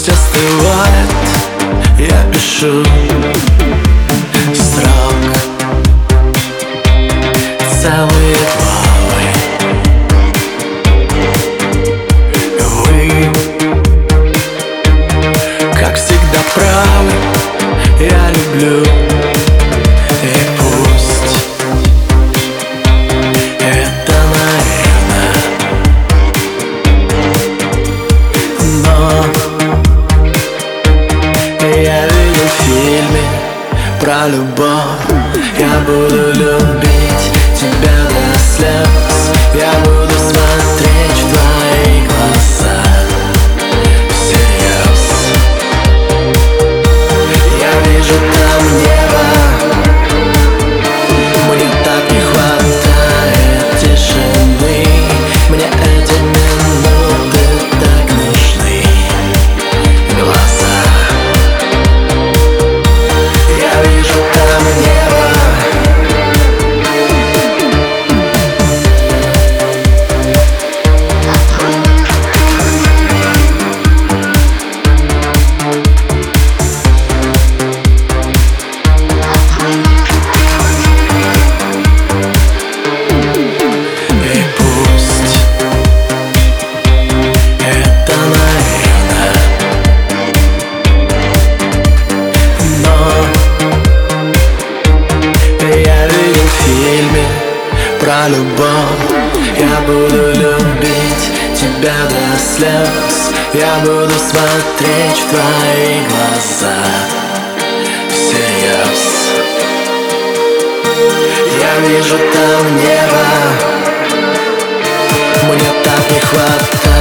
Пусть остывает, я пишу строк целые главы. Вы, как всегда, правы, я люблю. И пусть это наивно, но я видел в фильме про любовь. Я буду любить тебя до слез, я буду смотреть в твои глаза всерьез. Я вижу там небо, мне так не хватает тишины, мне эти минуты так нужны. Глаза, я вижу там небо. Про любовь я буду любить тебя до слез, я буду смотреть в твои глаза всерьез. Я вижу там небо, мне так не хватает